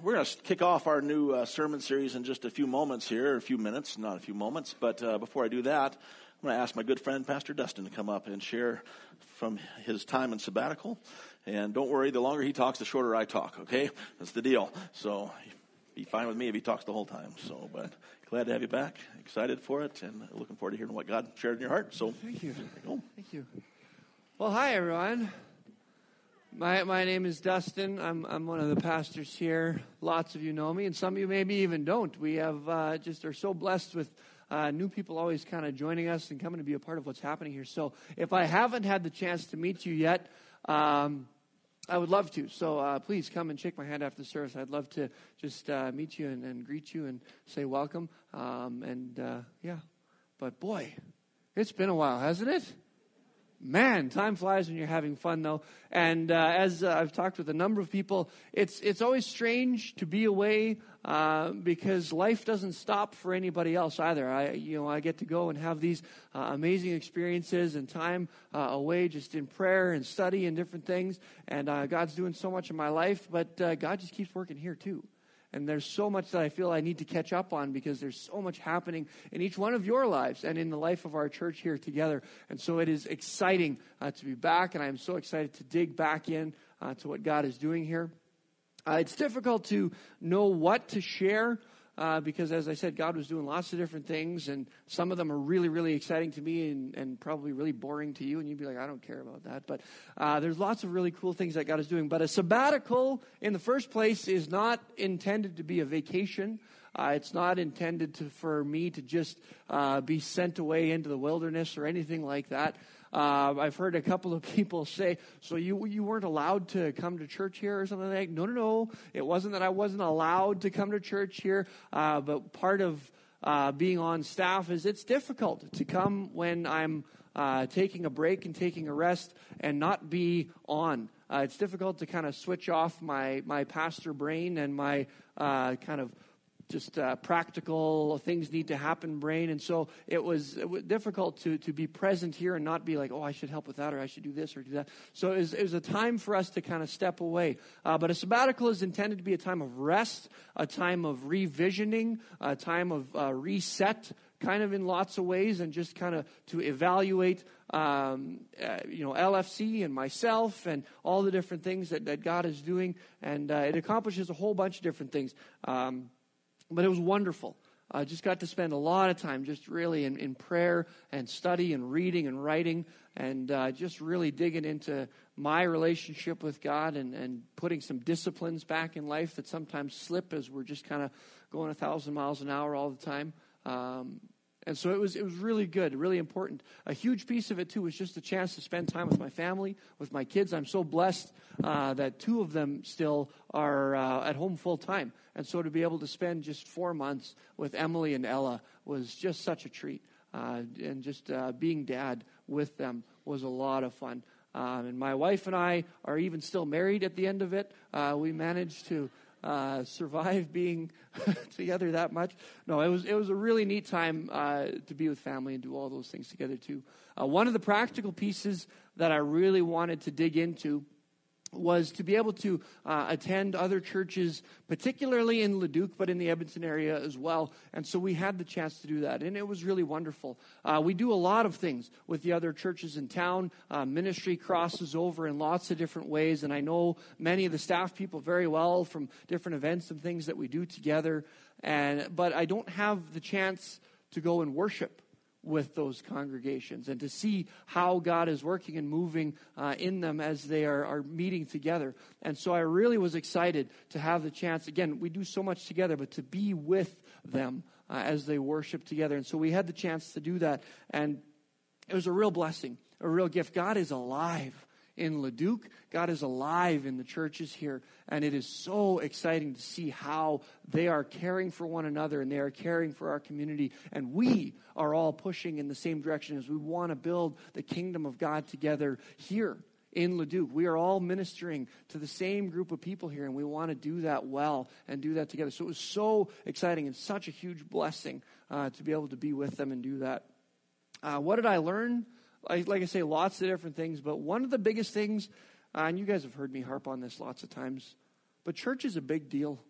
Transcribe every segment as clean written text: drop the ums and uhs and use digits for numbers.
We're going to kick off our new sermon series in just a few moments here, a few minutes, not a few moments. But before I do that, I'm going to ask my good friend, Pastor Dustin, to come up and share from his time in sabbatical. And don't worry, the longer he talks, the shorter I talk, okay? That's the deal. So be fine with me if he talks the whole time. So, but glad to have you back. Excited for it and looking forward to hearing what God shared in your heart. So thank you. There you go. Thank you. Well, hi, everyone. My name is Dustin. I'm one of the pastors here. Lots of you know me, and some of you maybe even don't. We have just are so blessed with new people always kind of joining us and coming to be a part of what's happening here. So if I haven't had the chance to meet you yet, I would love to. So please come and shake my hand after the service. I'd love to just meet you and greet you and say welcome. Yeah, but boy, it's been a while, hasn't it? Man, time flies when you're having fun, though. And as I've talked with a number of people, it's always strange to be away because life doesn't stop for anybody else either. I get to go and have these amazing experiences and time away, just in prayer and study and different things. And God's doing so much in my life, but God just keeps working here too. And there's so much that I feel I need to catch up on because there's so much happening in each one of your lives and in the life of our church here together. And so it is exciting to be back, and I'm so excited to dig back in to what God is doing here. It's difficult to know what to share because, as I said, God was doing lots of different things, and some of them are really, really exciting to me and probably really boring to you, and you'd be like, I don't care about that. But there's lots of really cool things that God is doing. But a sabbatical, in the first place, is not intended to be a vacation. It's not intended for me to just be sent away into the wilderness or anything like that. I've heard a couple of people say, so you weren't allowed to come to church here or something like that? No. It wasn't that I wasn't allowed to come to church here, but part of being on staff is it's difficult to come when I'm taking a break and taking a rest and not be on. It's difficult to kind of switch off my pastor brain and my kind of just practical things need to happen brain. And so it was difficult to be present here and not be like, oh, I should help with that, or I should do this or do that. So it was a time for us to kind of step away. But a sabbatical is intended to be a time of rest, a time of revisioning, a time of reset, kind of in lots of ways, and just kind of to evaluate, LFC and myself and all the different things that God is doing. And it accomplishes a whole bunch of different things. But it was wonderful. I just got to spend a lot of time just really in prayer and study and reading and writing and just really digging into my relationship with God and putting some disciplines back in life that sometimes slip as we're just kind of going 1,000 miles an hour all the time. And so it was really good, really important. A huge piece of it, too, was just a chance to spend time with my family, with my kids. I'm so blessed that two of them still are at home full time. And so to be able to spend just 4 months with Emily and Ella was just such a treat. And just being dad with them was a lot of fun. And my wife and I are even still married at the end of it. We managed to survive being together that much. No, it was a really neat time to be with family and do all those things together too. One of the practical pieces that I really wanted to dig into was to be able to attend other churches, particularly in Leduc, but in the Edmonton area as well. And so we had the chance to do that, and it was really wonderful. We do a lot of things with the other churches in town. Ministry crosses over in lots of different ways, and I know many of the staff people very well from different events and things that we do together. But I don't have the chance to go and worship with those congregations and to see how God is working and moving in them as they are meeting together. And so I really was excited to have the chance. Again, we do so much together, but to be with them as they worship together. And so we had the chance to do that. And it was a real blessing, a real gift. God is alive in Leduc. God is alive in the churches here. And it is so exciting to see how they are caring for one another and they are caring for our community. And we are all pushing in the same direction as we want to build the kingdom of God together here in Leduc. We are all ministering to the same group of people here, and we want to do that well and do that together. So it was so exciting and such a huge blessing to be able to be with them and do that. What did I learn? Like I say, lots of different things, but one of the biggest things, and you guys have heard me harp on this lots of times, but church is a big deal.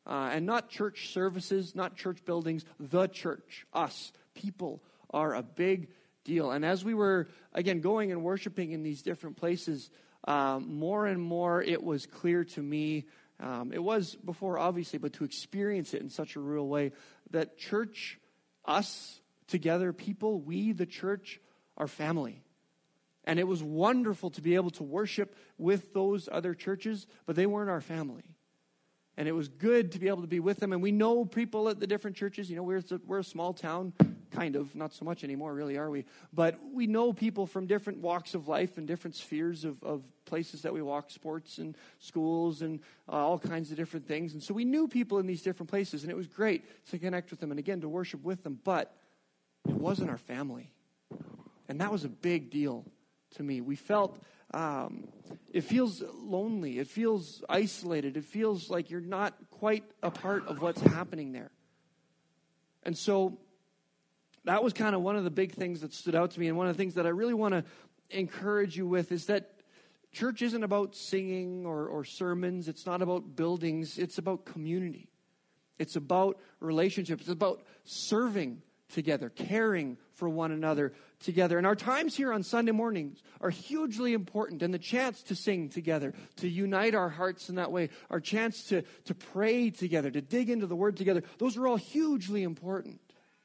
And not church services, not church buildings, the church, us, people are a big deal. And as we were, again, going and worshiping in these different places, more and more it was clear to me, it was before obviously, but to experience it in such a real way, that church, us together, people, we, the church, are family. And it was wonderful to be able to worship with those other churches, but they weren't our family. And it was good to be able to be with them. And we know people at the different churches. You know, we're a small town, kind of. Not so much anymore, really, are we? But we know people from different walks of life and different spheres of places that we walk, sports and schools and all kinds of different things. And so we knew people in these different places. And it was great to connect with them and, again, to worship with them. But it wasn't our family. And that was a big deal to me. We felt... it feels lonely. It feels isolated. It feels like you're not quite a part of what's happening there. And so that was kind of one of the big things that stood out to me. And one of the things that I really want to encourage you with is that church isn't about singing or sermons. It's not about buildings. It's about community. It's about relationships. It's about serving together, caring for one another together. And our times here on Sunday mornings are hugely important. And the chance to sing together, to unite our hearts in that way, our chance to pray together, to dig into the Word together, those are all hugely important.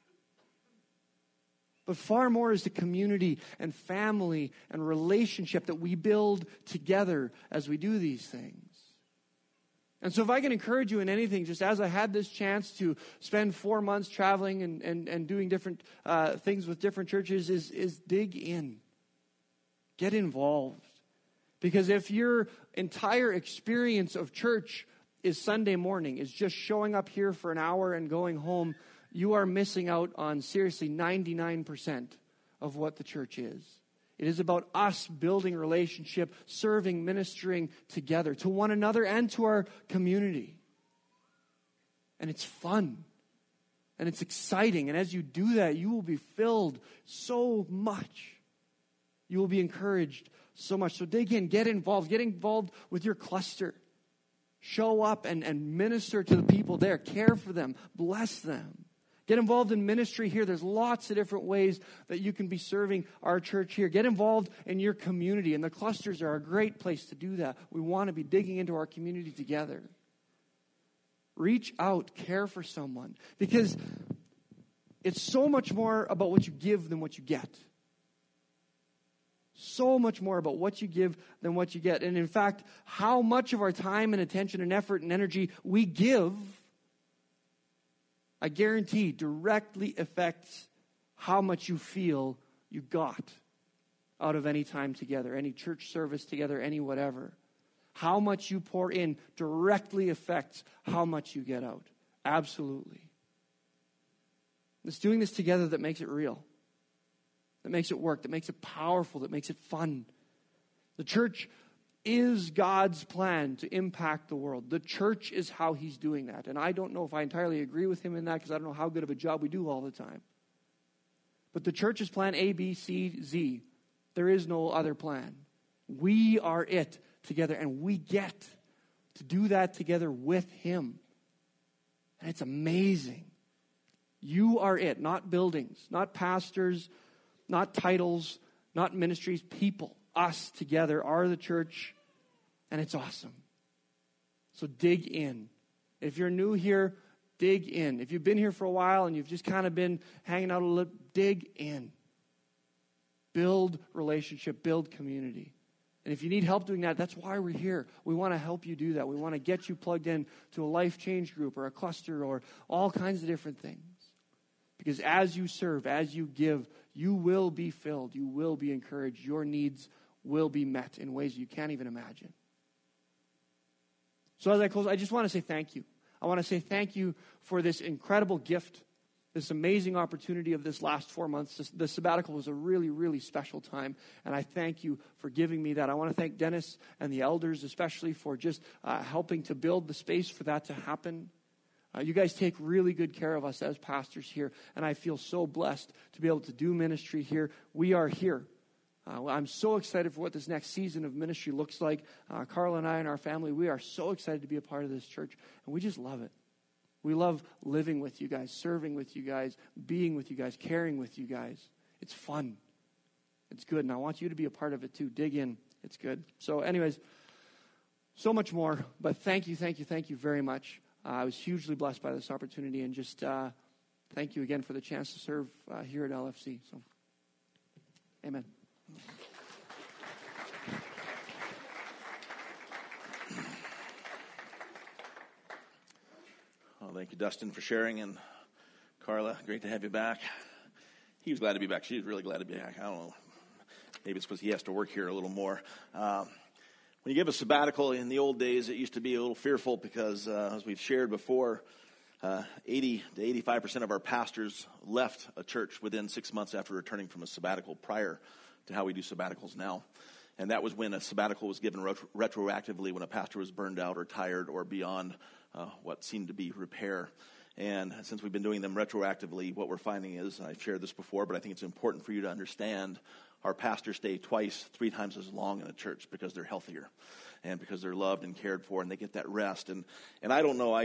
But far more is the community and family and relationship that we build together as we do these things. And so if I can encourage you in anything, just as I had this chance to spend 4 months traveling and doing different things with different churches, is dig in. Get involved. Because if your entire experience of church is Sunday morning, is just showing up here for an hour and going home, you are missing out on seriously 99% of what the church is. It is about us building relationship, serving, ministering together to one another and to our community. And it's fun. And it's exciting. And as you do that, you will be filled so much. You will be encouraged so much. So dig in, get involved with your cluster. Show up and minister to the people there. Care for them. Bless them. Get involved in ministry here. There's lots of different ways that you can be serving our church here. Get involved in your community. And the clusters are a great place to do that. We want to be digging into our community together. Reach out. Care for someone. Because it's so much more about what you give than what you get. So much more about what you give than what you get. And in fact, how much of our time and attention and effort and energy we give, I guarantee, directly affects how much you feel you got out of any time together, any church service together, any whatever. How much you pour in directly affects how much you get out. Absolutely. It's doing this together that makes it real, that makes it work, that makes it powerful, that makes it fun. The church is God's plan to impact the world. The church is how He's doing that. And I don't know if I entirely agree with Him in that, because I don't know how good of a job we do all the time. But the church is plan A, B, C, Z. There is no other plan. We are it together, and we get to do that together with Him. And it's amazing. You are it, not buildings, not pastors, not titles, not ministries, people. Us together are the church, and it's awesome. So dig in. If you're new here, dig in. If you've been here for a while and you've just kind of been hanging out a little, dig in. Build relationship, build community. And if you need help doing that, that's why we're here. We want to help you do that. We want to get you plugged in to a life change group or a cluster or all kinds of different things. Because as you serve, as you give, you will be filled. You will be encouraged. Your needs will be met in ways you can't even imagine. So as I close, I just want to say thank you. I want to say thank you for this incredible gift, this amazing opportunity of this last 4 months. The sabbatical was a really, really special time, and I thank you for giving me that. I want to thank Dennis and the elders especially for just helping to build the space for that to happen. You guys take really good care of us as pastors here, and I feel so blessed to be able to do ministry here. We are here. I'm so excited for what this next season of ministry looks like. Carla and I and our family, we are so excited to be a part of this church, and we just love it. We love living with you guys, serving with you guys, being with you guys, caring with you guys. It's fun. It's good, and I want you to be a part of it too. Dig in. It's good. So anyways, so much more, but thank you very much. I was hugely blessed by this opportunity, and just thank you again for the chance to serve here at LFC. So, amen. Well, thank you, Dustin, for sharing, and Carla, great to have you back. He was glad to be back. She was really glad to be back. I don't know. Maybe it's because he has to work here a little more. When you give a sabbatical in the old days, it used to be a little fearful because, as we've shared before, 80 to 85% of our pastors left a church within 6 months after returning from a sabbatical prior to how we do sabbaticals now. And that was when a sabbatical was given retroactively when a pastor was burned out or tired or beyond what seemed to be repair. And since we've been doing them retroactively, what we're finding is, and I've shared this before, but I think it's important for you to understand, our pastors stay 3 times as long in a church because they're healthier and because they're loved and cared for and they get that rest. And I don't know,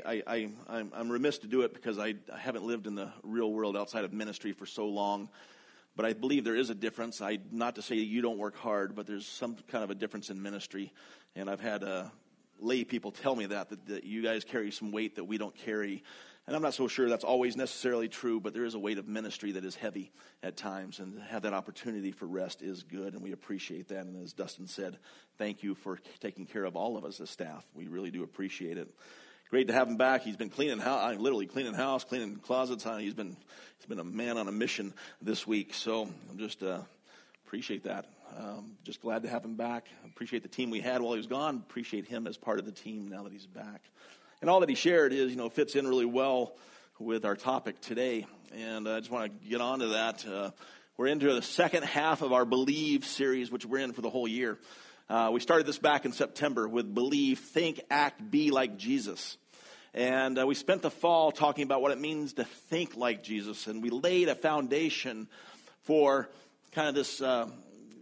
I'm remiss to do it because I haven't lived in the real world outside of ministry for so long. But I believe there is a difference. Not to say you don't work hard, but there's some kind of a difference in ministry. And I've had lay people tell me that you guys carry some weight that we don't carry. And I'm not so sure that's always necessarily true, but there is a weight of ministry that is heavy at times. And to have that opportunity for rest is good, and we appreciate that. And as Dustin said, thank you for taking care of all of us as staff. We really do appreciate it. Great to have him back. He's been cleaning house, literally cleaning house, cleaning closets. He's been a man on a mission this week. So I'm just appreciate that. Just glad to have him back. Appreciate the team we had while he was gone. Appreciate him as part of the team now that he's back. And all that he shared is, fits in really well with our topic today. And I just want to get on to that. We're into the second half of our Believe series, which we're in for the whole year. We started this back in September with Believe, Think, Act, Be Like Jesus. And we spent the fall talking about what it means to think like Jesus. And we laid a foundation for kind of this, a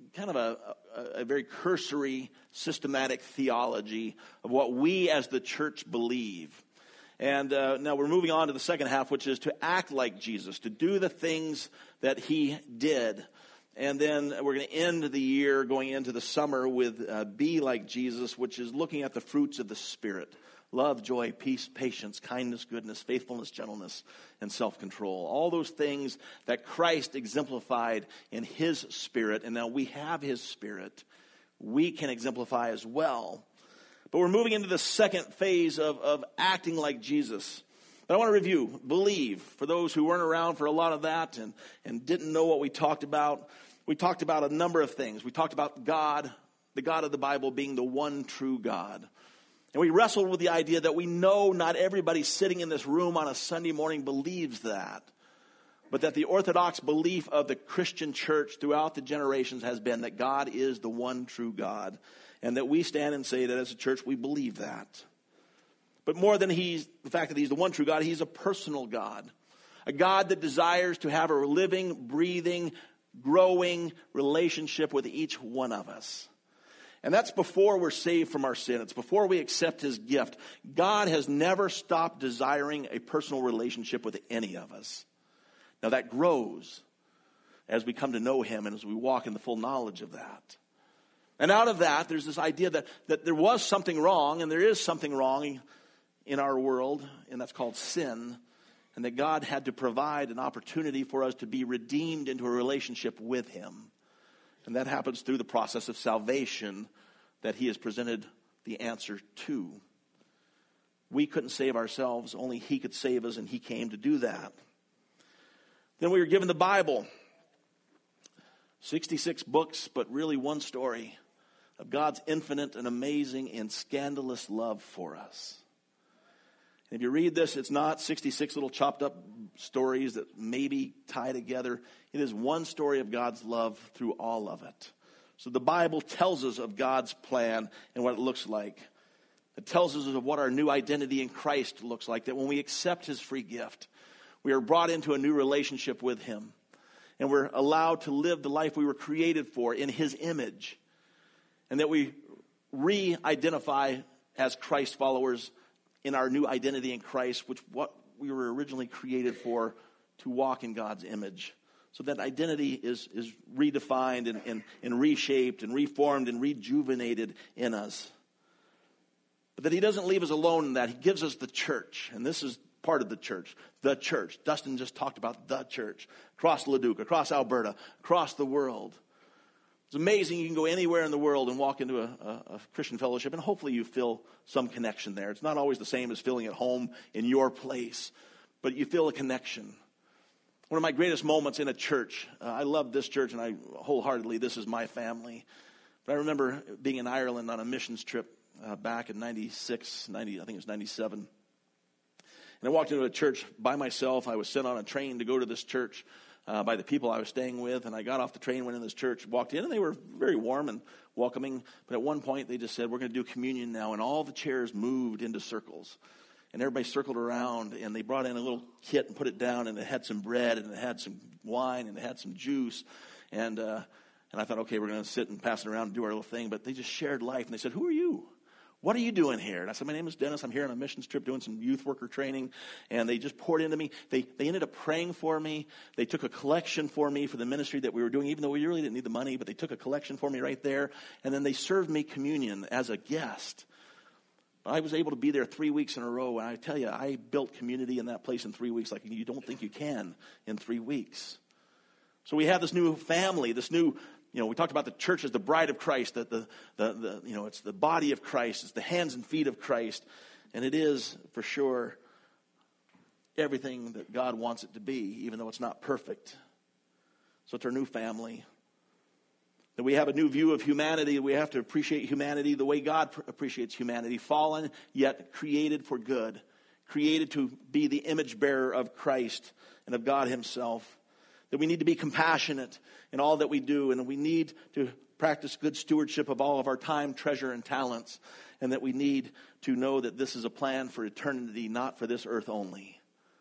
very cursory, systematic theology of what we as the church believe. And now we're moving on to the second half, which is to act like Jesus, to do the things that he did. And then we're going to end the year going into the summer with Be Like Jesus, which is looking at the fruits of the Spirit. Love, joy, peace, patience, kindness, goodness, faithfulness, gentleness, and self-control. All those things that Christ exemplified in his Spirit, and now we have his Spirit, we can exemplify as well. But we're moving into the second phase of acting like Jesus. But I want to review, Believe, for those who weren't around for a lot of that and didn't know what we talked about. We talked about a number of things. We talked about God, the God of the Bible, being the one true God. And we wrestled with the idea that we know not everybody sitting in this room on a Sunday morning believes that, but that the orthodox belief of the Christian church throughout the generations has been that God is the one true God, and that we stand and say that as a church we believe that. But more than the fact that he's the one true God, he's a personal God, a God that desires to have a living, breathing, growing relationship with each one of us. And that's before we're saved from our sin. It's before we accept his gift. God has never stopped desiring a personal relationship with any of us. Now that grows as we come to know him and as we walk in the full knowledge of that. And out of that, there's this idea that there was something wrong, and there is something wrong in our world, and that's called sin, and that God had to provide an opportunity for us to be redeemed into a relationship with him. And that happens through the process of salvation that he has presented the answer to. We couldn't save ourselves, only he could save us, and he came to do that. Then we were given the Bible. 66 books, but really one story of God's infinite and amazing and scandalous love for us. And if you read this, it's not 66 little chopped up stories that maybe tie together. It is one story of God's love through all of it. So the Bible tells us of God's plan and what it looks like. It tells us of what our new identity in Christ looks like, that when we accept his free gift, we are brought into a new relationship with him. And we're allowed to live the life we were created for in his image. And that we re-identify as Christ followers in our new identity in Christ, which what we were originally created for, to walk in God's image. So that identity is redefined and reshaped and reformed and rejuvenated in us. But that he doesn't leave us alone in that. He gives us the church. And this is part of the church. The church. Dustin just talked about the church. Across Leduc, across Alberta, across the world. It's amazing. You can go anywhere in the world and walk into a Christian fellowship, and hopefully you feel some connection there. It's not always the same as feeling at home in your place, but you feel a connection. One of my greatest moments in a church, I love this church, and I wholeheartedly, this is my family. But I remember being in Ireland on a missions trip back in 96, 90, I think it was 97. And I walked into a church by myself. I was sent on a train to go to this church by the people I was staying with. And I got off the train, went in this church, walked in, and they were very warm and welcoming. But at one point, they just said, we're going to do communion now. And all the chairs moved into circles. And everybody circled around, and they brought in a little kit and put it down, and it had some bread, and it had some wine, and it had some juice. And I thought, okay, we're going to sit and pass it around and do our little thing. But they just shared life, and they said, who are you? What are you doing here? And I said, my name is Dennis. I'm here on a missions trip doing some youth worker training. And they just poured into me. They ended up praying for me. They took a collection for me for the ministry that we were doing, even though we really didn't need the money. But they took a collection for me right there. And then they served me communion as a guest. I was able to be there 3 weeks in a row. And I tell you, I built community in that place in 3 weeks like you don't think you can in 3 weeks. So we have this new family, this new... we talked about the church as the bride of Christ, it's the body of Christ, it's the hands and feet of Christ, and it is, for sure, everything that God wants it to be, even though it's not perfect. So it's our new family. That we have a new view of humanity. We have to appreciate humanity the way God appreciates humanity, fallen yet created for good, created to be the image bearer of Christ and of God himself. That we need to be compassionate in all that we do, and we need to practice good stewardship of all of our time, treasure, and talents, and that we need to know that this is a plan for eternity, not for this earth only.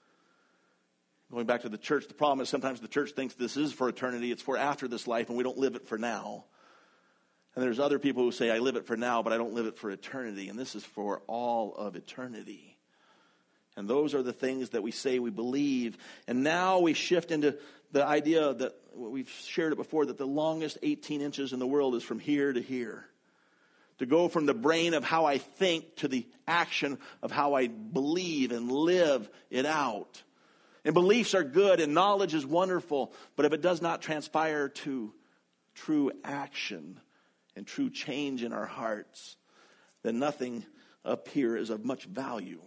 Going back to the church, the problem is sometimes the church thinks this is for eternity, it's for after this life, and we don't live it for now. And there's other people who say, I live it for now, but I don't live it for eternity, and this is for all of eternity. And those are the things that we say we believe. And now we shift into the idea that we've shared it before, that the longest 18 inches in the world is from here to here. To go from the brain of how I think to the action of how I believe and live it out. And beliefs are good and knowledge is wonderful, but if it does not transpire to true action and true change in our hearts, then nothing up here is of much value.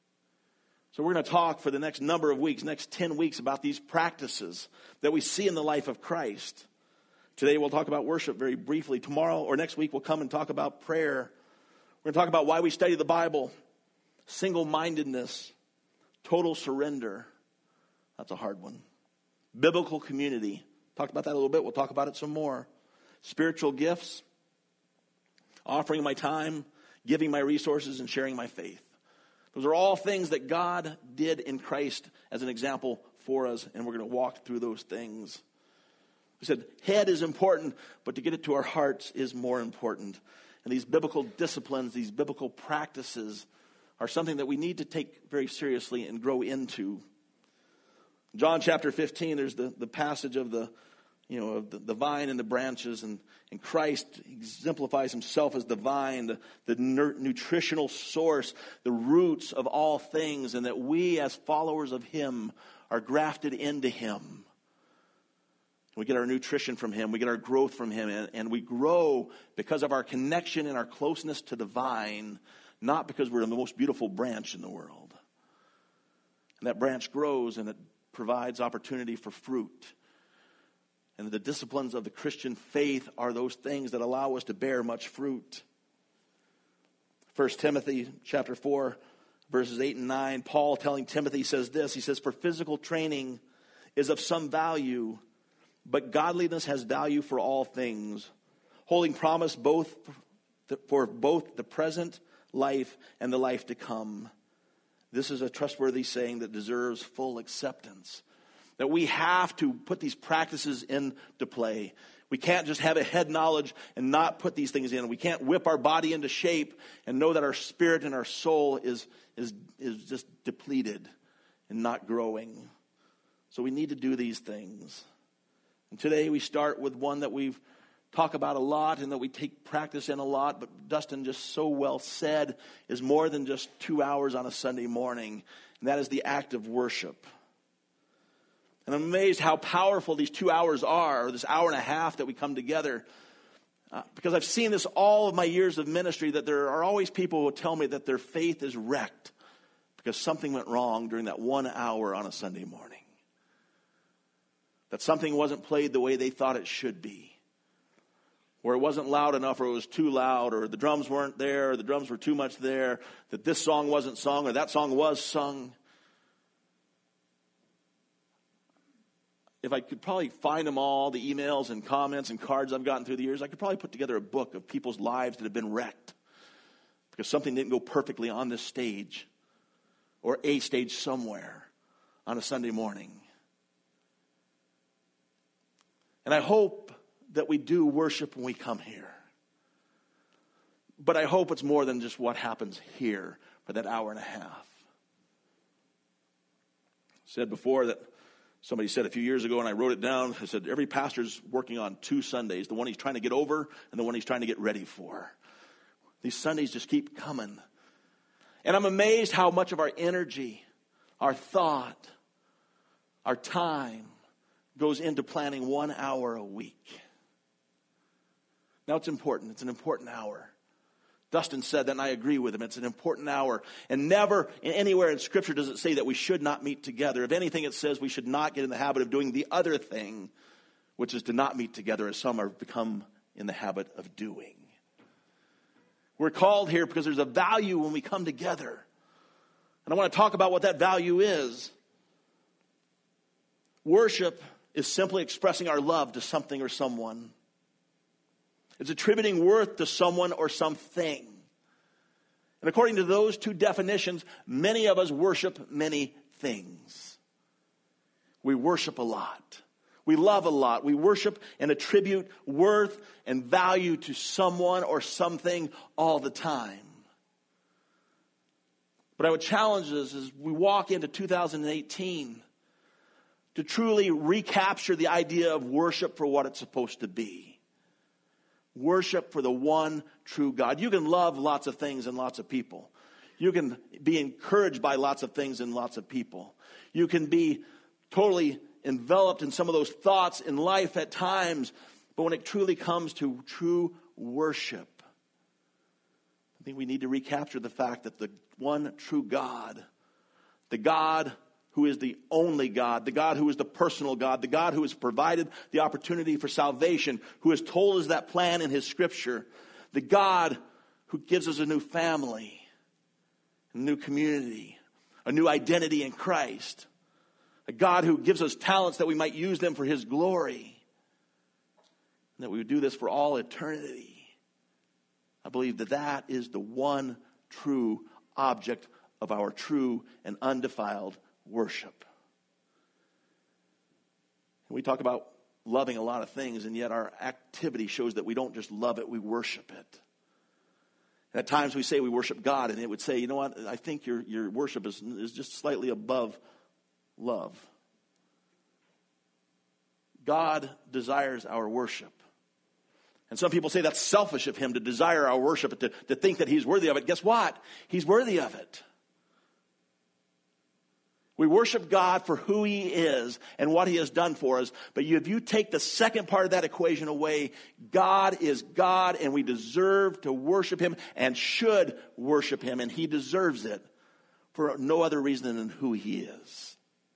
So we're going to talk for the next number of weeks, next 10 weeks, about these practices that we see in the life of Christ. Today we'll talk about worship very briefly. Tomorrow or next week we'll come and talk about prayer. We're going to talk about why we study the Bible, single-mindedness, total surrender. That's a hard one. Biblical community. Talked about that a little bit. We'll talk about it some more. Spiritual gifts, offering my time, giving my resources, and sharing my faith. Those are all things that God did in Christ as an example for us, and we're going to walk through those things. We said head is important, but to get it to our hearts is more important. And these biblical disciplines, these biblical practices are something that we need to take very seriously and grow into. John chapter 15, there's the passage of the vine and the branches, and Christ exemplifies himself as the vine, the nutritional source, the roots of all things, and that we as followers of him are grafted into him. We get our nutrition from him, we get our growth from him, and we grow because of our connection and our closeness to the vine, not because we're the most beautiful branch in the world. And that branch grows and it provides opportunity for fruit. And the disciplines of the Christian faith are those things that allow us to bear much fruit. 1 Timothy chapter 4, verses 8 and 9, Paul telling Timothy says this, he says, for physical training is of some value, but godliness has value for all things, holding promise for both the present life and the life to come. This is a trustworthy saying that deserves full acceptance. That we have to put these practices into play. We can't just have a head knowledge and not put these things in. We can't whip our body into shape and know that our spirit and our soul is just depleted and not growing. So we need to do these things. And today we start with one that we've talked about a lot and that we take practice in a lot, but Dustin just so well said is more than just 2 hours on a Sunday morning, and that is the act of worship. And I'm amazed how powerful these 2 hours are, or this hour and a half that we come together. Because I've seen this all of my years of ministry, that there are always people who tell me that their faith is wrecked because something went wrong during that 1 hour on a Sunday morning. That something wasn't played the way they thought it should be. Or it wasn't loud enough, or it was too loud, or the drums weren't there, or the drums were too much there, that this song wasn't sung, or that song was sung. If I could probably find them all, the emails and comments and cards I've gotten through the years, I could probably put together a book of people's lives that have been wrecked because something didn't go perfectly on this stage or a stage somewhere on a Sunday morning. And I hope that we do worship when we come here. But I hope it's more than just what happens here for that hour and a half. I said before that somebody said a few years ago, and I wrote it down, I said, every pastor's working on 2 Sundays, the one he's trying to get over and the one he's trying to get ready for. These Sundays just keep coming. And I'm amazed how much of our energy, our thought, our time goes into planning 1 hour a week. Now it's important. It's an important hour. Dustin said that, and I agree with him. It's an important hour. And never anywhere in Scripture does it say that we should not meet together. If anything, it says we should not get in the habit of doing the other thing, which is to not meet together, as some have become in the habit of doing. We're called here because there's a value when we come together. And I want to talk about what that value is. Worship is simply expressing our love to something or someone. It's attributing worth to someone or something. And according to those 2 definitions, many of us worship many things. We worship a lot. We love a lot. We worship and attribute worth and value to someone or something all the time. But I would challenge us as we walk into 2018 to truly recapture the idea of worship for what it's supposed to be. Worship for the one true God. You can love lots of things and lots of people. You can be encouraged by lots of things and lots of people. You can be totally enveloped in some of those thoughts in life at times. But when it truly comes to true worship, I think we need to recapture the fact that the one true God, the God who is the only God, the God who is the personal God, the God who has provided the opportunity for salvation, who has told us that plan in His Scripture, the God who gives us a new family, a new community, a new identity in Christ, a God who gives us talents that we might use them for His glory, and that we would do this for all eternity. I believe that that is the one true object of our true and undefiled worship. And we talk about loving a lot of things, and yet our activity shows that we don't just love it, we worship it. And at times we say we worship God, and it would say, you know what, I think your worship is just slightly above love. God desires our worship. And some people say that's selfish of Him to desire our worship, to think that He's worthy of it. Guess what? He's worthy of it. We worship God for who He is and what He has done for us. But if you take the second part of that equation away, God is God, and we deserve to worship Him and should worship Him. And He deserves it for no other reason than who He is.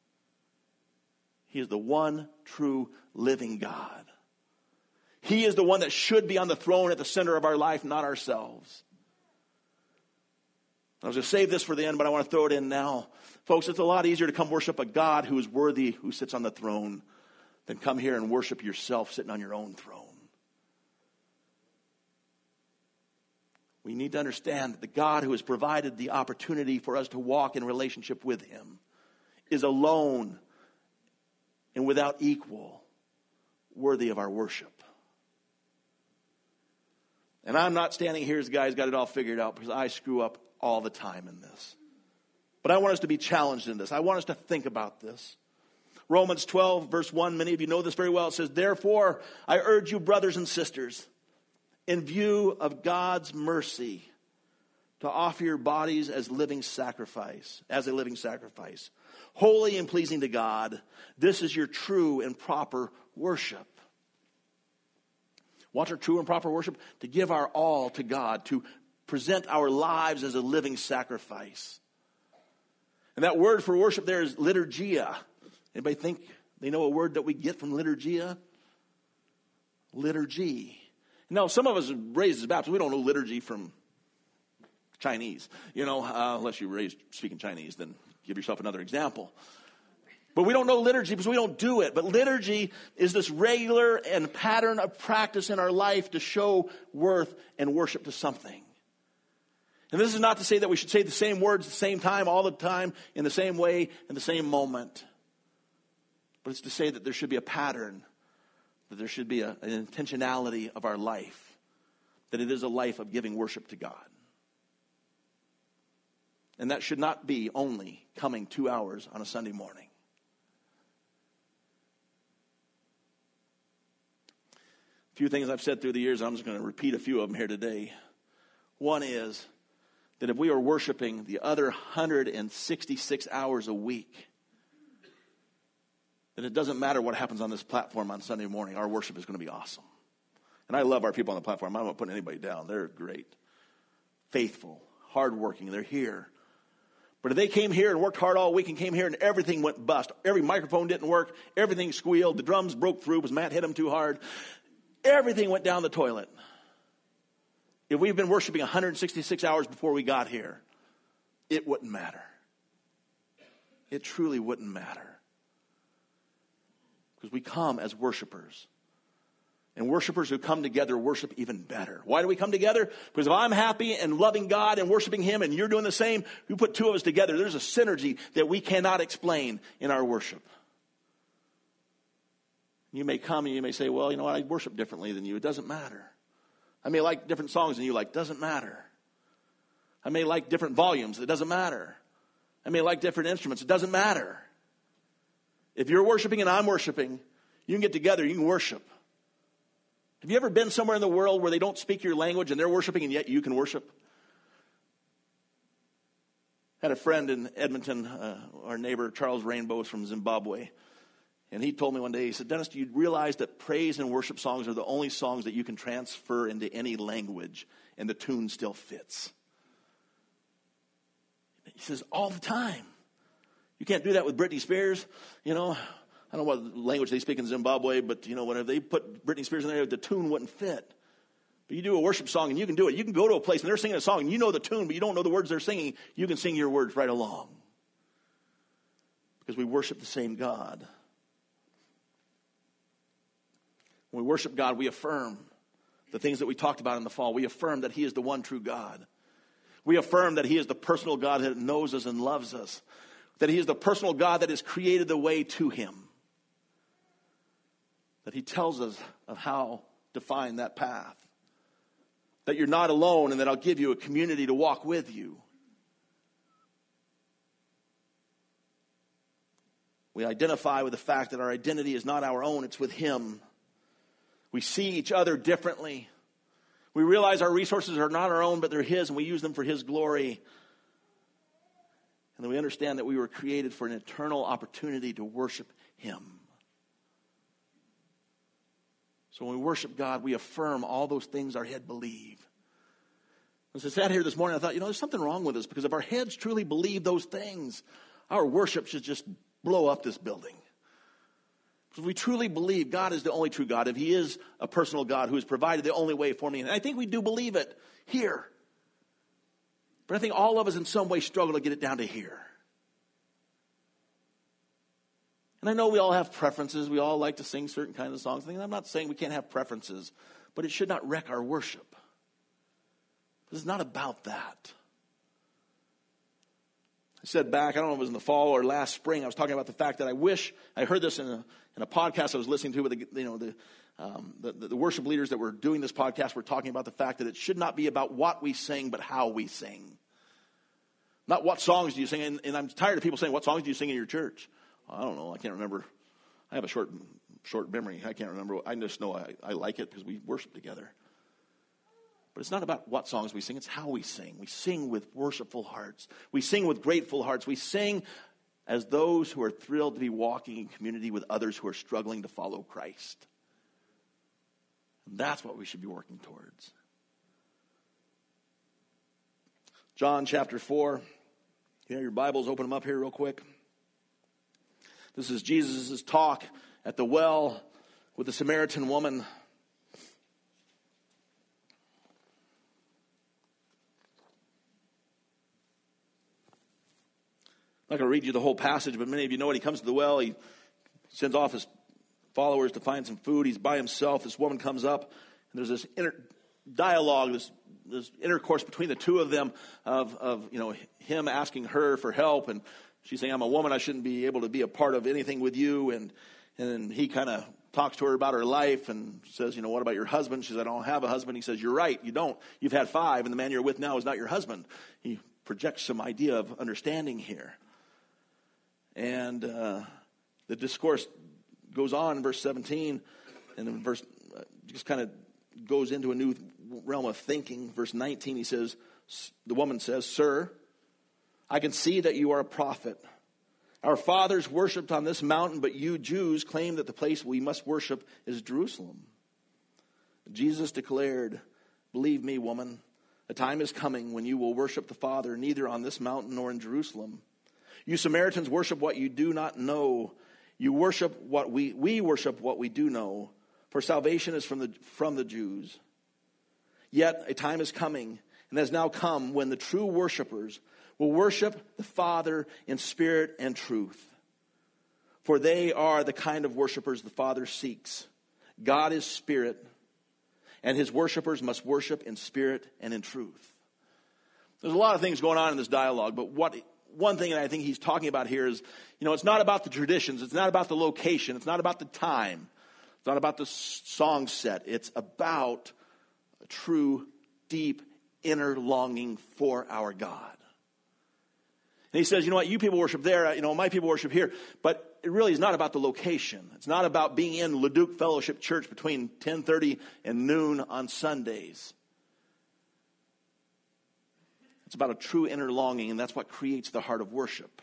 He is the one true living God. He is the one that should be on the throne at the center of our life, not ourselves. I was going to save this for the end, but I want to throw it in now. Folks, it's a lot easier to come worship a God who is worthy, who sits on the throne, than come here and worship yourself sitting on your own throne. We need to understand that the God who has provided the opportunity for us to walk in relationship with Him is alone and without equal worthy of our worship. And I'm not standing here as a guy who's got it all figured out, because I screw up all the time in this. But I want us to be challenged in this. I want us to think about this. Romans 12, verse 1, many of you know this very well. It says, therefore, I urge you, brothers and sisters, in view of God's mercy, to offer your bodies as a living sacrifice, holy and pleasing to God. This is your true and proper worship. What's our true and proper worship? To give our all to God, to present our lives as a living sacrifice. And that word for worship there is liturgia. Anybody think they know a word that we get from liturgia? Liturgy. Now, some of us are raised as Baptists. We don't know liturgy from Chinese. Unless you're raised speaking Chinese, then give yourself another example. But we don't know liturgy because we don't do it. But liturgy is this regular and pattern of practice in our life to show worth and worship to something. And this is not to say that we should say the same words at the same time, all the time, in the same way, in the same moment. But it's to say that there should be a pattern, that there should be an intentionality of our life, that it is a life of giving worship to God. And that should not be only coming 2 hours on a Sunday morning. A few things I've said through the years, I'm just going to repeat a few of them here today. One is that if we are worshiping the other 166 hours a week, then it doesn't matter what happens on this platform on Sunday morning. Our worship is going to be awesome. And I love our people on the platform. I'm not putting anybody down. They're great, faithful, hardworking. They're here. But if they came here and worked hard all week and came here and everything went bust, every microphone didn't work, everything squealed, the drums broke through because Matt hit them too hard, everything went down the toilet. If we've been worshiping 166 hours before we got here, it wouldn't matter. It truly wouldn't matter. Because we come as worshipers. And worshipers who come together worship even better. Why do we come together? Because if I'm happy and loving God and worshiping Him and you're doing the same, you put two of us together, there's a synergy that we cannot explain in our worship. You may come and you may say, well, you know what, I worship differently than you. It doesn't matter. I may like different songs than you like. Doesn't matter. I may like different volumes. It doesn't matter. I may like different instruments. It doesn't matter. If you're worshiping and I'm worshiping, you can get together, you can worship. Have you ever been somewhere in the world where they don't speak your language and they're worshiping and yet you can worship? I had a friend in Edmonton, our neighbor Charles Rainbow is from Zimbabwe. And he told me one day, he said, Dennis, do you realize that praise and worship songs are the only songs that you can transfer into any language and the tune still fits? He says, all the time. You can't do that with Britney Spears. I don't know what language they speak in Zimbabwe, but whenever they put Britney Spears in there, the tune wouldn't fit. But you do a worship song and you can do it. You can go to a place and they're singing a song and you know the tune, but you don't know the words they're singing. You can sing your words right along. Because we worship the same God. When we worship God, we affirm the things that we talked about in the fall. We affirm that He is the one true God. We affirm that He is the personal God that knows us and loves us. That He is the personal God that has created the way to Him. That He tells us of how to find that path. That you're not alone and that I'll give you a community to walk with you. We identify with the fact that our identity is not our own, it's with Him. We see each other differently. We realize our resources are not our own, but they're His, and we use them for His glory. And then we understand that we were created for an eternal opportunity to worship Him. So when we worship God, we affirm all those things our head believe. As I sat here this morning, I thought, there's something wrong with us, because if our heads truly believe those things, our worship should just blow up this building. If we truly believe God is the only true God, if He is a personal God who has provided the only way for me, and I think we do believe it here. But I think all of us in some way struggle to get it down to here. And I know we all have preferences. We all like to sing certain kinds of songs. I'm not saying we can't have preferences, but it should not wreck our worship. This is not about that. I said back, I don't know if it was in the fall or last spring, I was talking about the fact that I wish, I heard this in a podcast I was listening to with The worship leaders that were doing this podcast were talking about the fact that it should not be about what we sing, but how we sing. Not what songs do you sing, and I'm tired of people saying, what songs do you sing in your church? I don't know, I can't remember. I have a short memory. I can't remember. I just know I like it because we worship together. But it's not about what songs we sing, it's how we sing. We sing with worshipful hearts. We sing with grateful hearts. We sing as those who are thrilled to be walking in community with others who are struggling to follow Christ. And that's what we should be working towards. John chapter 4. You have your Bibles, open them up here real quick. This is Jesus' talk at the well with the Samaritan woman. I'm not going to read you the whole passage, but many of you know it. He comes to the well. He sends off his followers to find some food. He's by himself. This woman comes up, and there's this dialogue, this intercourse between the two of them of him asking her for help, and she's saying, I'm a woman, I shouldn't be able to be a part of anything with you, and then he kind of talks to her about her life and says, what about your husband? She says, I don't have a husband. He says, you're right, you don't. You've had 5, and the man you're with now is not your husband. He projects some idea of understanding here. And the discourse goes on in verse 17, and then verse just kind of goes into a new realm of thinking. Verse 19, the woman says, Sir, I can see that you are a prophet. Our fathers worshipped on this mountain, but you Jews claim that the place we must worship is Jerusalem. Jesus declared, Believe me, woman, a time is coming when you will worship the Father neither on this mountain nor in Jerusalem. You Samaritans worship what you do not know. You worship what we worship what we do know. For salvation is from the Jews. Yet a time is coming, and has now come, when the true worshipers will worship the Father in spirit and truth. For they are the kind of worshipers the Father seeks. God is spirit, and his worshipers must worship in spirit and in truth. There's a lot of things going on in this dialogue, but one thing that I think he's talking about here is, it's not about the traditions. It's not about the location. It's not about the time. It's not about the song set. It's about a true, deep, inner longing for our God. And he says, you people worship there. My people worship here. But it really is not about the location. It's not about being in Leduc Fellowship Church between 10:30 and noon on Sundays. It's about a true inner longing, and that's what creates the heart of worship.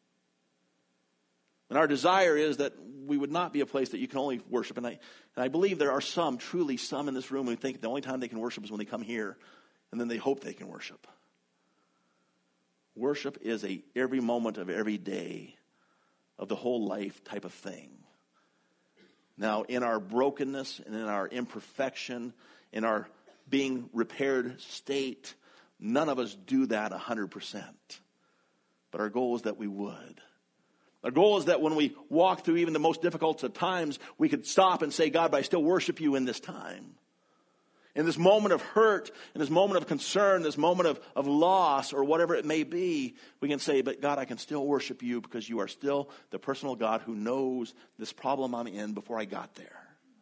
And our desire is that we would not be a place that you can only worship. And I believe there are truly some in this room who think the only time they can worship is when they come here, and then they hope they can worship. Worship is every moment of every day of the whole life type of thing. Now, in our brokenness and in our imperfection, in our being repaired state, none of us do that 100%. But our goal is that we would. Our goal is that when we walk through even the most difficult of times, we could stop and say, God, but I still worship you in this time. In this moment of hurt, in this moment of concern, this moment of loss, or whatever it may be, we can say, but God, I can still worship you because you are still the personal God who knows this problem I'm in before I got there.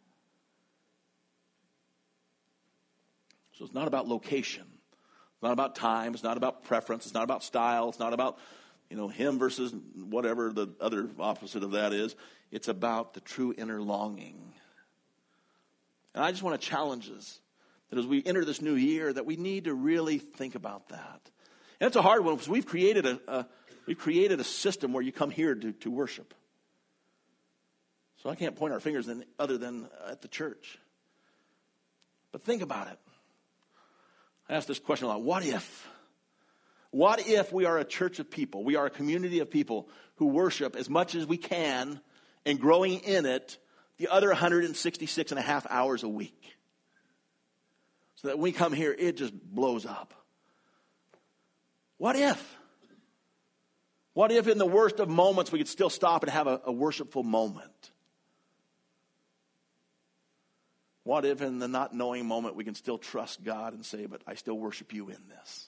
So it's not about location. It's not about time. It's not about preference. It's not about style. It's not about, him versus whatever the other opposite of that is. It's about the true inner longing. And I just want to challenge us that as we enter this new year, that we need to really think about that. And it's a hard one because we've created a system where you come here to worship. So I can't point our fingers other than at the church. But think about it. I ask this question a lot. What if? What if we are a church of people? We are a community of people who worship as much as we can and growing in it the other 166 and a half hours a week. So that when we come here, it just blows up. What if? What if in the worst of moments we could still stop and have a worshipful moment? What if in the not knowing moment we can still trust God and say, but I still worship you in this?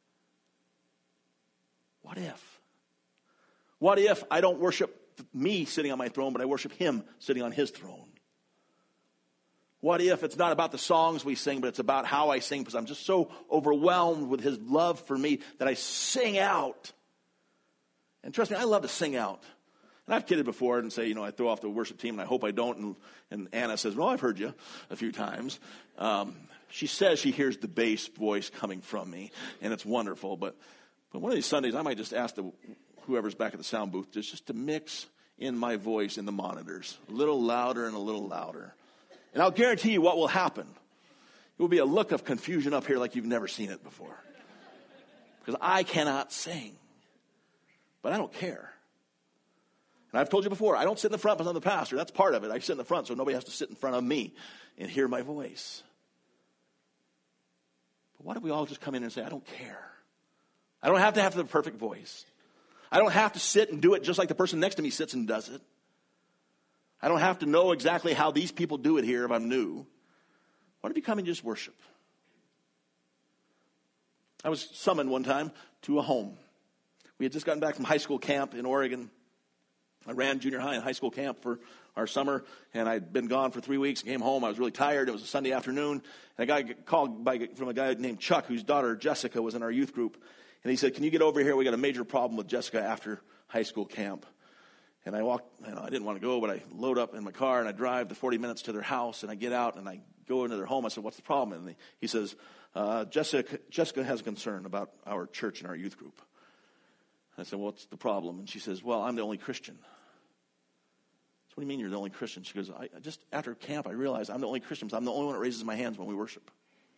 What if? What if I don't worship me sitting on my throne, but I worship him sitting on his throne? What if it's not about the songs we sing, but it's about how I sing? Because I'm just so overwhelmed with his love for me that I sing out. And trust me, I love to sing out. And I've kidded before and say, I throw off the worship team, and I hope I don't. And Anna says, well, I've heard you a few times. She says she hears the bass voice coming from me, and it's wonderful. But one of these Sundays, I might just ask whoever's back at the sound booth just to mix in my voice in the monitors, a little louder and a little louder. And I'll guarantee you what will happen. It will be a look of confusion up here like you've never seen it before. Because I cannot sing. But I don't care. And I've told you before, I don't sit in the front because I'm the pastor. That's part of it. I sit in the front so nobody has to sit in front of me and hear my voice. But what if we all just come in and say, I don't care. I don't have to have the perfect voice. I don't have to sit and do it just like the person next to me sits and does it. I don't have to know exactly how these people do it here if I'm new. What if you come and just worship? I was summoned one time to a home. We had just gotten back from high school camp in Oregon. I ran junior high and high school camp for our summer, and I'd been gone for 3 weeks. Came home. I was really tired. It was a Sunday afternoon, and I got called from a guy named Chuck, whose daughter Jessica was in our youth group. And he said, can you get over here? We got a major problem with Jessica after high school camp. And I walked, I didn't want to go, but I load up in my car, and I drive the 40 minutes to their house, and I get out, and I go into their home. I said, what's the problem? And he says, Jessica has a concern about our church and our youth group. I said, well, what's the problem? And she says, well, I'm the only Christian. So what do you mean you're the only Christian? She goes, I just after camp, I realized I'm the only Christian. I'm the only one that raises my hands when we worship.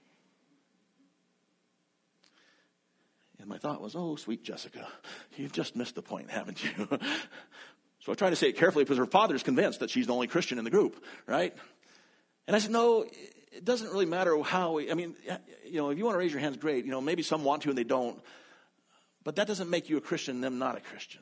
And my thought was, oh, sweet Jessica, you've just missed the point, haven't you? So I try to say it carefully because her father's convinced that she's the only Christian in the group, right? And I said, no, it doesn't really matter how if you want to raise your hands, great. Maybe some want to and they don't. But that doesn't make you a Christian, them not a Christian.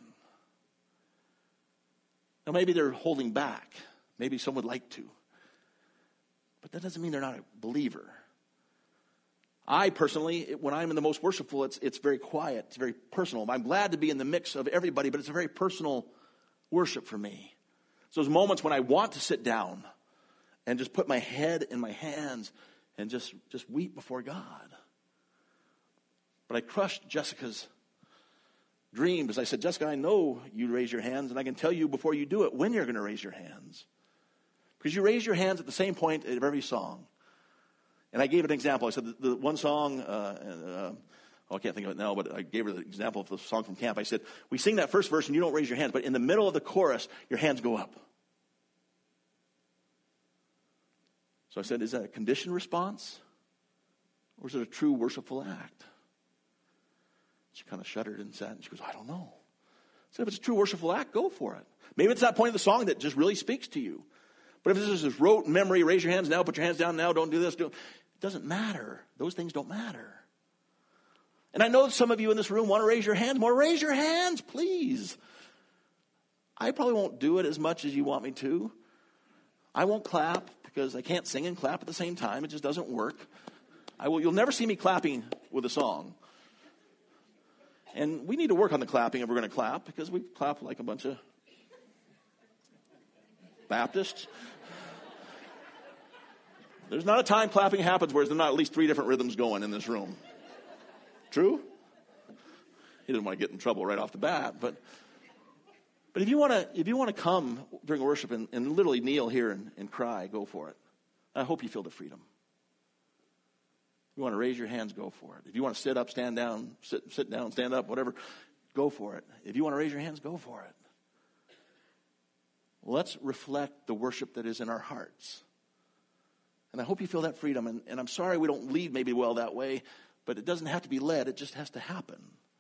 Now, maybe they're holding back. Maybe some would like to. But that doesn't mean they're not a believer. I personally, when I'm in the most worshipful, it's very quiet. It's very personal. I'm glad to be in the mix of everybody, but it's a very personal worship for me. It's those moments when I want to sit down and just put my head in my hands and just weep before God. But I crushed Jessica's dream because I said, Jessica, I know you raise your hands, and I can tell you before you do it when you're going to raise your hands. Because you raise your hands at the same point of every song. And I gave an example. I said the one song, I can't think of it now, but I gave her the example of the song from camp. I said, we sing that first verse and you don't raise your hands, but in the middle of the chorus, your hands go up. So I said, is that a conditioned response? Or is it a true worshipful act? She kind of shuddered and sat, and she goes, I don't know. I said, if it's a true worshipful act, go for it. Maybe it's that point of the song that just really speaks to you. But if this is this rote memory, raise your hands now, put your hands down now, don't do this, it doesn't matter. Those things don't matter. And I know some of you in this room want to raise your hands more. Raise your hands, please. I probably won't do it as much as you want me to. I won't clap because I can't sing and clap at the same time. It just doesn't work. You'll never see me clapping with a song. And we need to work on the clapping if we're going to clap, because we clap like a bunch of Baptists. There's not a time clapping happens where there's not at least 3 different rhythms going in this room. True? He doesn't want to get in trouble right off the bat, but if you want to come during worship and literally kneel here and cry, go for it. I hope you feel the freedom. If you want to raise your hands, go for it. If you want to sit up, stand down, sit down, stand up, whatever, go for it. If you want to raise your hands, go for it. Let's reflect the worship that is in our hearts. And I hope you feel that freedom. And I'm sorry we don't lead maybe well that way, but it doesn't have to be led. It just has to happen.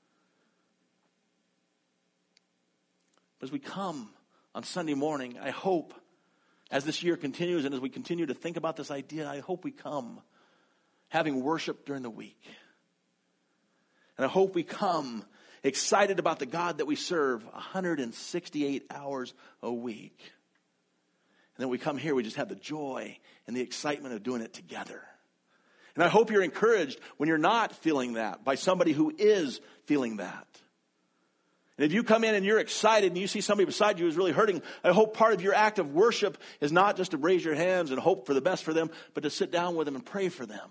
As we come on Sunday morning, I hope, as this year continues and as we continue to think about this idea, I hope we come having worship during the week. And I hope we come excited about the God that we serve 168 hours a week. And then we come here, we just have the joy and the excitement of doing it together. And I hope you're encouraged when you're not feeling that by somebody who is feeling that. And if you come in and you're excited and you see somebody beside you who's really hurting, I hope part of your act of worship is not just to raise your hands and hope for the best for them, but to sit down with them and pray for them.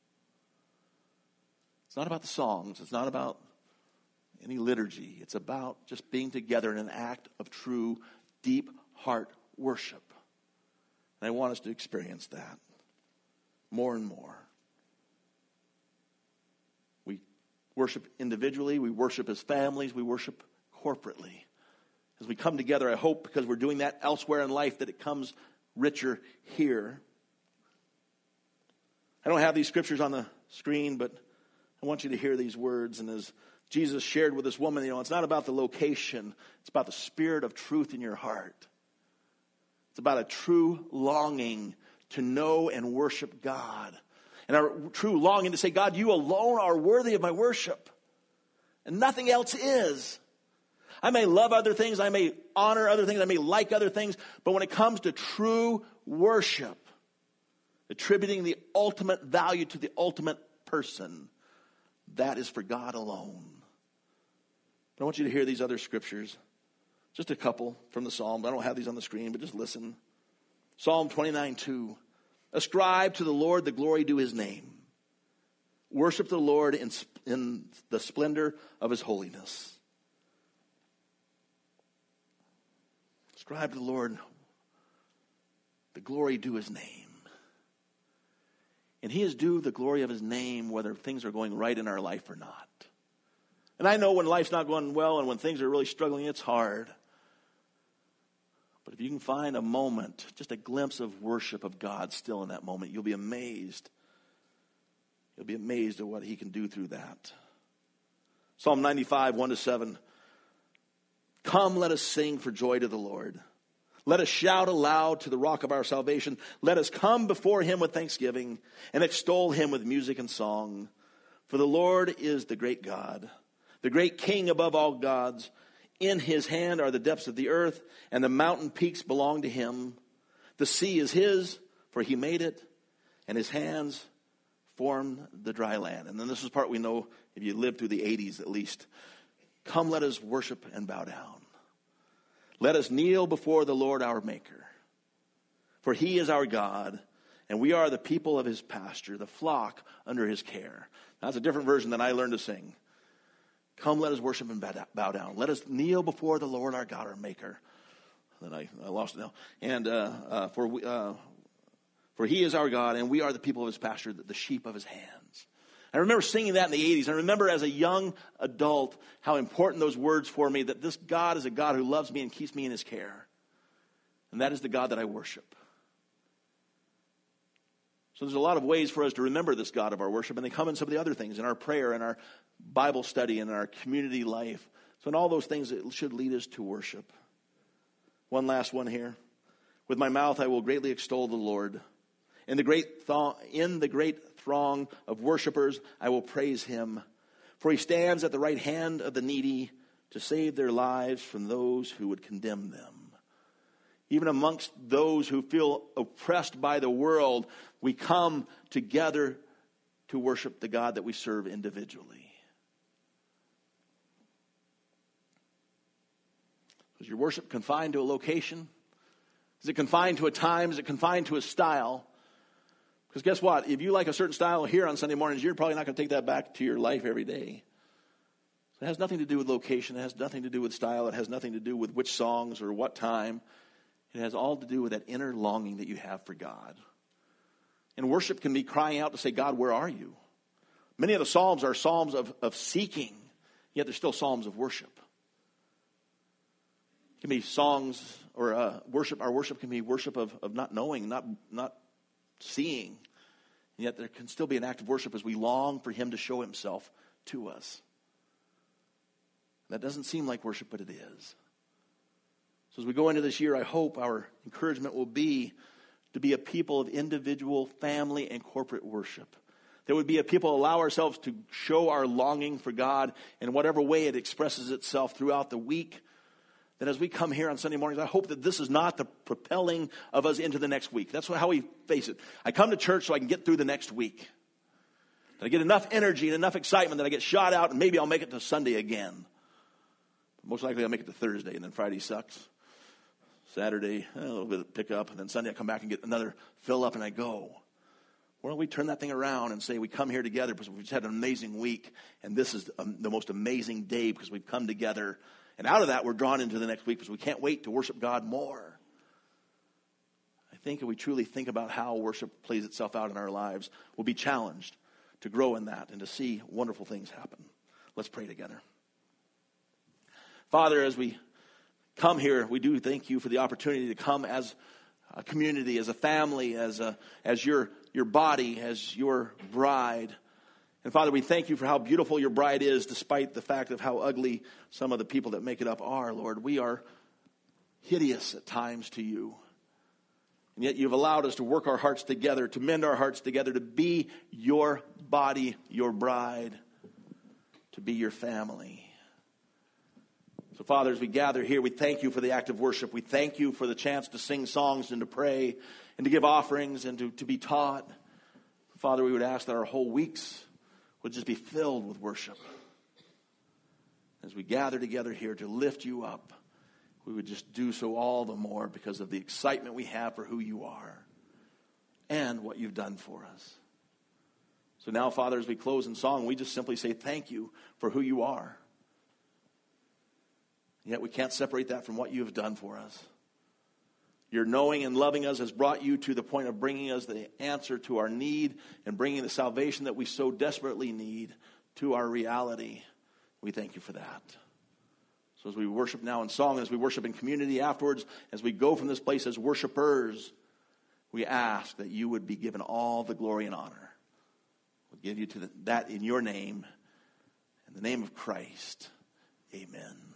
It's not about the songs. It's not about any liturgy. It's about just being together in an act of true, deep heart worship. And I want us to experience that more and more. We worship individually. We worship as families. We worship corporately. As we come together, I hope, because we're doing that elsewhere in life, that it comes richer here. I don't have these scriptures on the screen, but I want you to hear these words. And as Jesus shared with this woman, it's not about the location. It's about the spirit of truth in your heart. It's about a true longing to know and worship God. And our true longing to say, God, you alone are worthy of my worship. And nothing else is. I may love other things. I may honor other things. I may like other things. But when it comes to true worship, attributing the ultimate value to the ultimate person, that is for God alone. But I want you to hear these other scriptures. Just a couple from the Psalms. I don't have these on the screen, but just listen. Psalm 29:2. Ascribe to the Lord the glory due his name. Worship the Lord in the splendor of his holiness. Ascribe to the Lord the glory due his name. And he is due the glory of his name whether things are going right in our life or not. And I know when life's not going well and when things are really struggling, it's hard. But if you can find a moment, just a glimpse of worship of God still in that moment, you'll be amazed. You'll be amazed at what he can do through that. Psalm 95, 1-7. Come, let us sing for joy to the Lord. Let us shout aloud to the rock of our salvation. Let us come before him with thanksgiving and extol him with music and song. For the Lord is the great God, the great King above all gods. In his hand are the depths of the earth, and the mountain peaks belong to him. The sea is his, for he made it, and his hands formed the dry land. And then this is part we know if you lived through the 80s at least. Come, let us worship and bow down. Let us kneel before the Lord our Maker. For he is our God, and we are the people of his pasture, the flock under his care. Now, that's a different version than I learned to sing. Come, let us worship and bow down. Let us kneel before the Lord our God, our Maker. Then I lost it now. And for he is our God, and we are the people of his pasture, the sheep of his hands. I remember singing that in the 80s. I remember as a young adult how important those words for me, that this God is a God who loves me and keeps me in his care. And that is the God that I worship. So there's a lot of ways for us to remember this God of our worship, and they come in some of the other things, in our prayer, in our Bible study, in our community life. So in all those things, it should lead us to worship. One last one here. With my mouth I will greatly extol the Lord. In the great throng of worshipers I will praise him. For he stands at the right hand of the needy to save their lives from those who would condemn them. Even amongst those who feel oppressed by the world, we come together to worship the God that we serve individually. Is your worship confined to a location? Is it confined to a time? Is it confined to a style? Because guess what? If you like a certain style here on Sunday mornings, you're probably not going to take that back to your life every day. So it has nothing to do with location. It has nothing to do with style. It has nothing to do with which songs or what time. It has all to do with that inner longing that you have for God. And worship can be crying out to say, God, where are you? Many of the Psalms are Psalms of seeking, yet they're still Psalms of worship. It can be songs or worship. Our worship can be worship of not knowing, not seeing. And yet there can still be an act of worship as we long for him to show himself to us. That doesn't seem like worship, but it is. So as we go into this year, I hope our encouragement will be to be a people of individual, family, and corporate worship. That would be a people allow ourselves to show our longing for God in whatever way it expresses itself throughout the week. That as we come here on Sunday mornings, I hope that this is not the propelling of us into the next week. That's how we face it. I come to church so I can get through the next week. That I get enough energy and enough excitement that I get shot out and maybe I'll make it to Sunday again. Most likely I'll make it to Thursday, and then Friday sucks. Saturday, a little bit of pick up, and then Sunday I come back and get another fill up, and I go. Why don't we turn that thing around and say we come here together because we've just had an amazing week, and this is the most amazing day because we've come together. And out of that, we're drawn into the next week because we can't wait to worship God more. I think if we truly think about how worship plays itself out in our lives, we'll be challenged to grow in that and to see wonderful things happen. Let's pray together. Father, as we come here, we do thank you for the opportunity to come as a community, as a family, as your body, as your bride. And Father, we thank you for how beautiful your bride is, despite the fact of how ugly some of the people that make it up are, Lord. We are hideous at times to you. And yet you've allowed us to work our hearts together, to mend our hearts together, to be your body, your bride, to be your family. So, Father, as we gather here, we thank you for the act of worship. We thank you for the chance to sing songs and to pray and to give offerings and to be taught. Father, we would ask that our whole weeks would just be filled with worship. As we gather together here to lift you up, we would just do so all the more because of the excitement we have for who you are and what you've done for us. So now, Father, as we close in song, we just simply say thank you for who you are. Yet we can't separate that from what you have done for us. Your knowing and loving us has brought you to the point of bringing us the answer to our need and bringing the salvation that we so desperately need to our reality. We thank you for that. So as we worship now in song, as we worship in community afterwards, as we go from this place as worshipers, we ask that you would be given all the glory and honor. We'll give you that in your name, in the name of Christ. Amen.